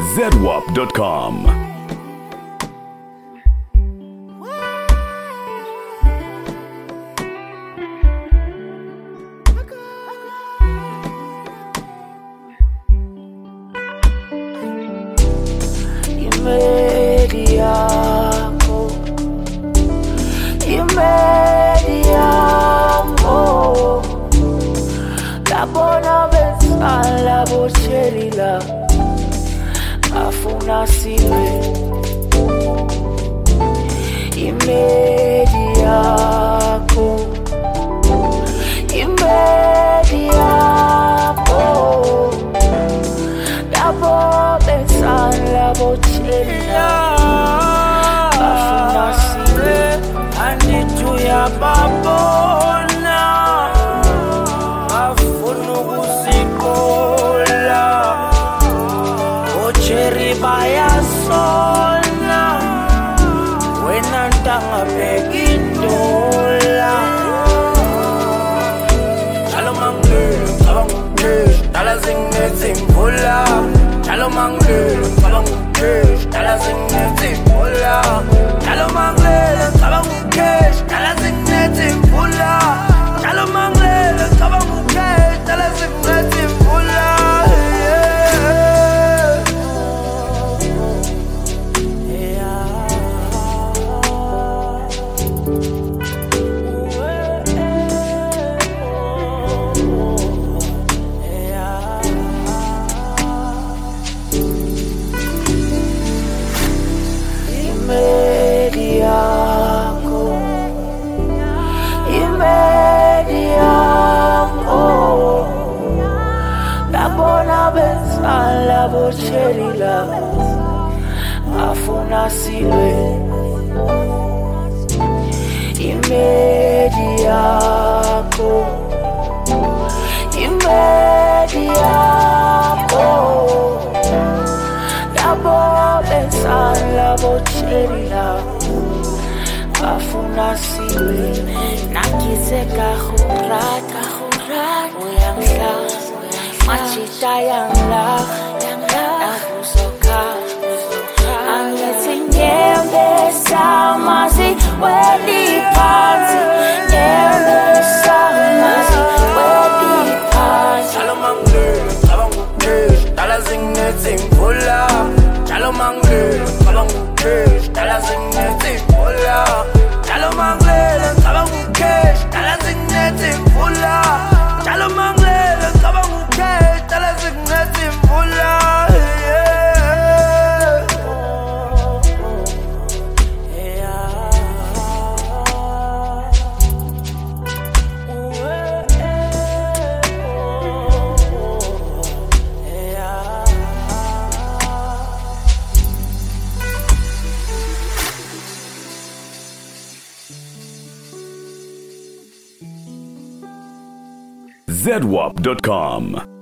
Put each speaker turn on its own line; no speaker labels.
zedwap.com.
Labona besala bochelila afuna siwe imediako labo besala bochelila afuna siwe anituya babona Baya sola wena ntanga begindola Chalo mangele kabangukesh dala zingetsimvula Chalo mangele kabangukesh dala zingetsimvula Chalo mangele kabangukesh dala zingetsimvula Chalo mangele kabangukesh dala zingetsimvula Labona besala bochelila afuna siwe imediako labona besala bochelila afuna siwe nakizeka khurata uyangla machita yangla nakusoka angitsinyembe samazi wedi phansi nyembe samazi wedi phansi Chalo mangele kabangukesh dala zingetsimvula Chalo mangele kabangukesh dala zingetsimvula Chalo mangele kabangukesh dala zingetsimvula Chalo mangele kabangukesh dala zingetsimvula
zedwap.com.